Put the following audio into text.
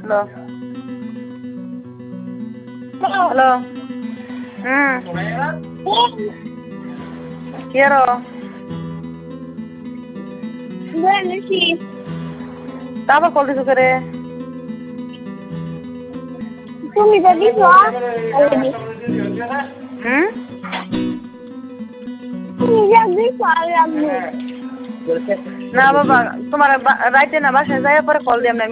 hello hello কি আরো তারপর কল দিছো করে তুমি তো দিছো অলরেডি তুমি যা দিছো আর আমি না বাবা তোমার রাইতে না বাসায় যাই পরে কল দিলাম না